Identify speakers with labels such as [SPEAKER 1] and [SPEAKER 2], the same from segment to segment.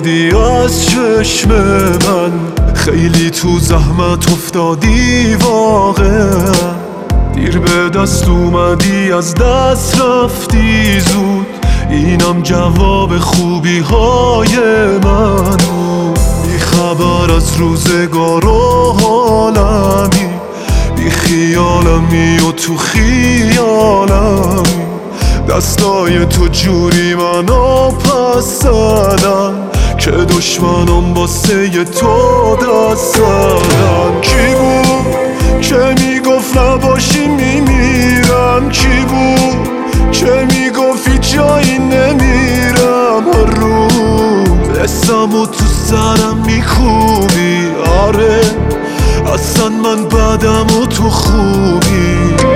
[SPEAKER 1] افتادی از چشم من، خیلی تو زحمت افتادی واقعا. دیر به دست اومدی از دست رفتی زود، اینم جواب خوبی های من بود. بی خبر از روزگار و حالمی، بی خیالمی و تو خیالمی. دستای تو جوری منو پس زدن که دشمنم واسه تو دست زدن. کی بود که میگفت نباشی میمیرم؟ کی بود که میگفت هیچ جایی نمیرم؟ هر روز اسم و تو سرم میکوبی. آره اصلا من بدم و تو خوبی.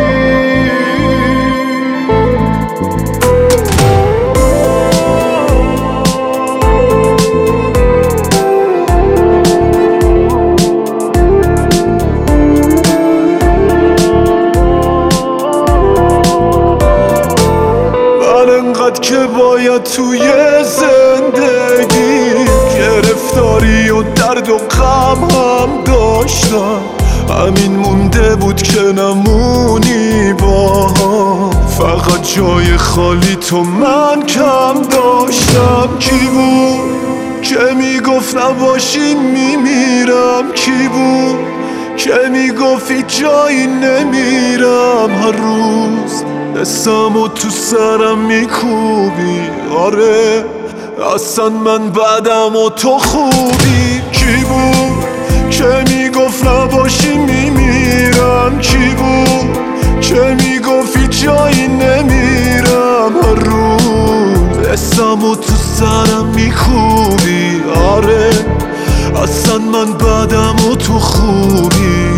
[SPEAKER 1] که باید توی زندگی گرفتاری و درد و غم هم داشتم، همین مونده بود که نمونی با هم. فقط جای خالی تو من کم داشتم. کی بود که میگفت نباشی میمیرم؟ کی بود که میگفت هیچ جایی نمیرم؟ هر روز اسم و تو سرم میکوبی. آره اصلا من بدم و تو خوبی. کی بود که میگفت نباشی میمیرم؟ کی بود که میگفت هیچ جایی نمیرم؟ هر روز اسم و تو سرم میکوبی. آره اصلا من بدم و تو خوبی.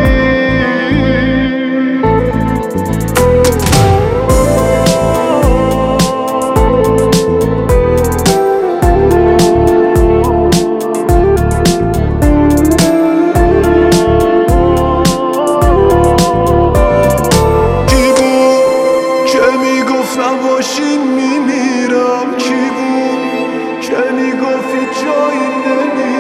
[SPEAKER 1] نباشی میمیرم؟ کی بود که میگفت هیچ جایی نمیرم؟